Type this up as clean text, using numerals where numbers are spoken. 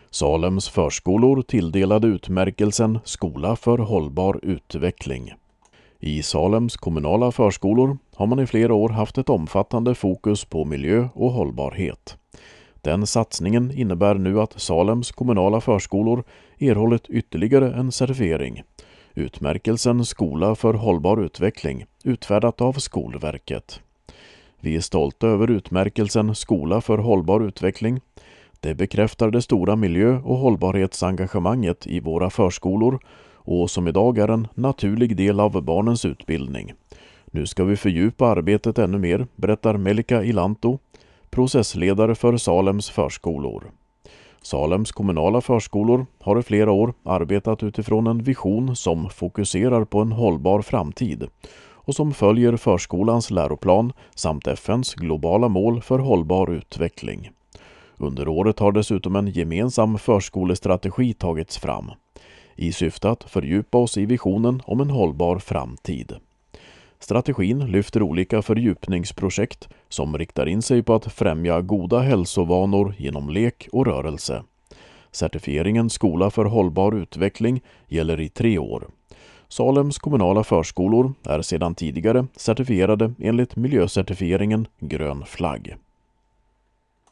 Salems förskolor tilldelade utmärkelsen Skola för hållbar utveckling. I Salems kommunala förskolor har man i flera år haft ett omfattande fokus på miljö och hållbarhet. Den satsningen innebär nu att Salems kommunala förskolor erhållit ytterligare en certifiering. Utmärkelsen Skola för hållbar utveckling, utfärdat av Skolverket. Vi är stolta över utmärkelsen Skola för hållbar utveckling. Det bekräftar det stora miljö- och hållbarhetsengagemanget i våra förskolor och som idag är en naturlig del av barnens utbildning. Nu ska vi fördjupa arbetet ännu mer, berättar Melika Ilanto, processledare för Salems förskolor. Salems kommunala förskolor har i flera år arbetat utifrån en vision som fokuserar på en hållbar framtid och som följer förskolans läroplan samt FN:s globala mål för hållbar utveckling. Under året har dessutom en gemensam förskolestrategi tagits fram i syfte att fördjupa oss i visionen om en hållbar framtid. Strategin lyfter olika fördjupningsprojekt som riktar in sig på att främja goda hälsovanor genom lek och rörelse. Certifieringen Skola för hållbar utveckling gäller i 3 år. Salems kommunala förskolor är sedan tidigare certifierade enligt miljöcertifieringen Grön flagg.